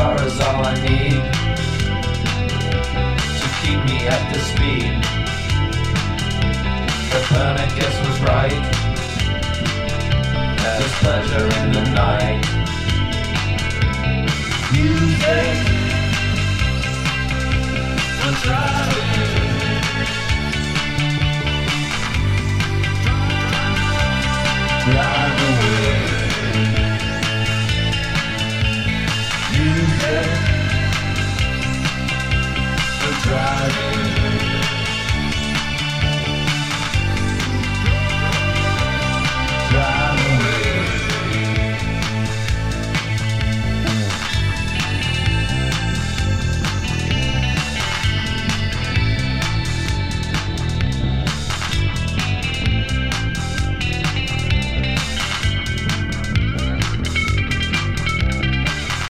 guitar is all I need to keep me at the speed. Copernicus was right. There's pleasure in the night. Music will drive away. Music will drive